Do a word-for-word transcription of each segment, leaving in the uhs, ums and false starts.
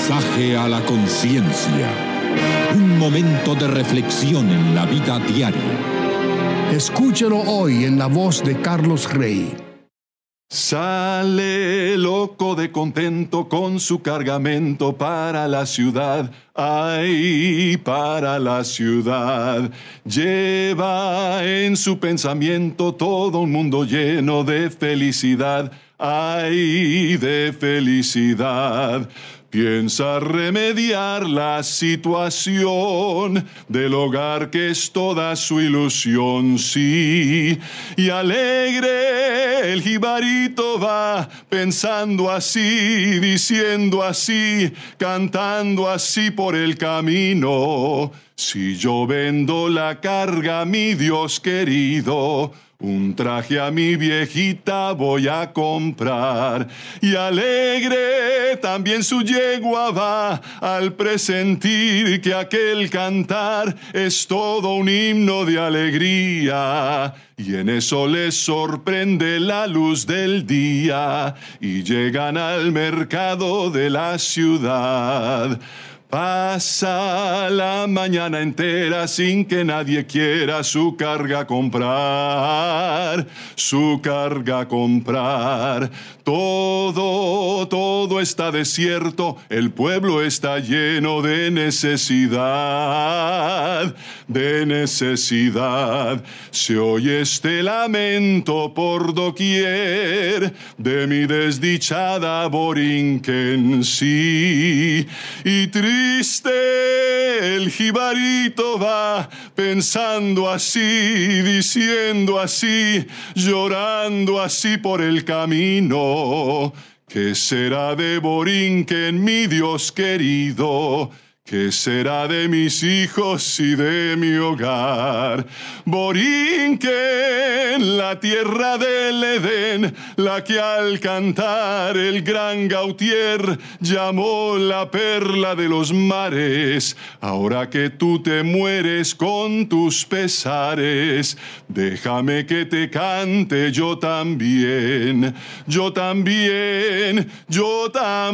Mensaje a la conciencia. Un momento de reflexión en la vida diaria. Escúchelo hoy en la voz de Carlos Rey. Sale loco de contento con su cargamento para la ciudad, ay, para la ciudad. Lleva en su pensamiento todo un mundo lleno de felicidad, ay, de felicidad. Piensa remediar la situación del hogar que es toda su ilusión, sí. Y alegre el jibarito va pensando así, diciendo así, cantando así por el camino. Si yo vendo la carga, mi Dios querido, un traje a mi viejita voy a comprar. Y alegre también su yegua va al presentir que aquel cantar es todo un himno de alegría. Y en eso les sorprende la luz del día y llegan al mercado de la ciudad. Pasa la mañana entera sin que nadie quiera su carga comprar, su carga comprar. Todo, todo está desierto, el pueblo está lleno de necesidad, de necesidad. Se oye este lamento por doquier de mi desdichada Borinquen, sí, y triste Triste el jibarito va pensando así, diciendo así, llorando así por el camino. ¿Qué será de Borinquen, mi Dios querido? ¿Qué será de mis hijos y de mi hogar? Borinquen, la tierra del Edén, la que al cantar el gran Gautier llamó la perla de los mares. Ahora que tú te mueres con tus pesares, déjame que te cante yo también, yo también, yo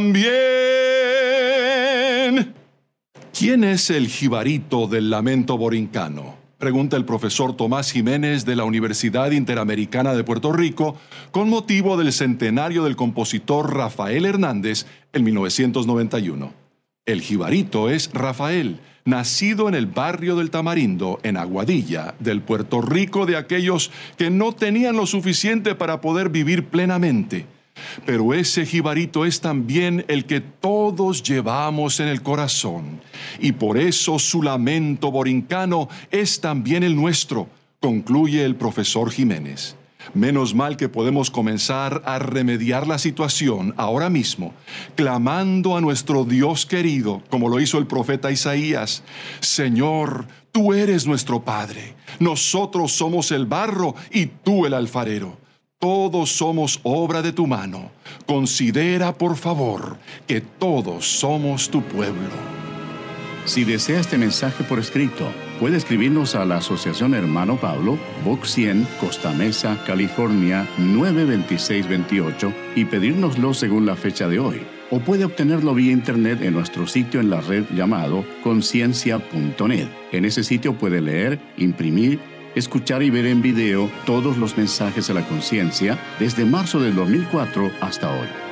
también. ¿Quién es el jibarito del lamento borincano? Pregunta el profesor Tomás Jiménez de la Universidad Interamericana de Puerto Rico con motivo del centenario del compositor Rafael Hernández en mil novecientos noventa y uno. El jibarito es Rafael, nacido en el barrio del Tamarindo, en Aguadilla, del Puerto Rico de aquellos que no tenían lo suficiente para poder vivir plenamente. Pero ese jibarito es también el que todos llevamos en el corazón. Y por eso su lamento borincano es también el nuestro, concluye el profesor Jiménez. Menos mal que podemos comenzar a remediar la situación ahora mismo, clamando a nuestro Dios querido, como lo hizo el profeta Isaías. Señor, tú eres nuestro Padre. Nosotros somos el barro y tú el alfarero. Todos somos obra de tu mano. Considera, por favor, que todos somos tu pueblo. Si desea este mensaje por escrito, puede escribirnos a la Asociación Hermano Pablo, Box cien, Costa Mesa, California, nueve dos seis dos ocho y pedírnoslo según la fecha de hoy. O puede obtenerlo vía internet en nuestro sitio en la red llamado conciencia punto net. En ese sitio puede leer, imprimir, escuchar y ver en video todos los mensajes a la conciencia desde marzo del dos mil cuatro hasta hoy.